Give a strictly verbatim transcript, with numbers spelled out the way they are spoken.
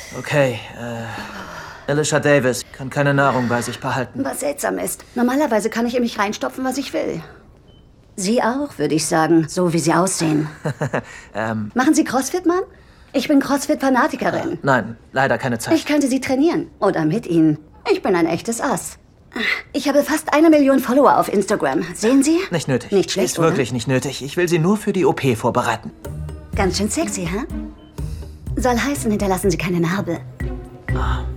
Okay, äh... Alicia Davis kann keine Nahrung bei sich behalten. Was seltsam ist. Normalerweise kann ich in mich reinstopfen, was ich will. Sie auch, würde ich sagen, so wie Sie aussehen. ähm... Machen Sie CrossFit, Mann? Ich bin CrossFit-Fanatikerin. Äh, nein, leider keine Zeit. Ich könnte Sie trainieren. Oder mit Ihnen. Ich bin ein echtes Ass. Ich habe fast eine Million Follower auf Instagram. Sehen Sie? Nicht nötig. Nicht schlecht, Ist wirklich nicht nötig. Ich will sie nur für die O P vorbereiten. Ganz schön sexy, hä? Soll heißen, hinterlassen Sie keine Narbe. Ah.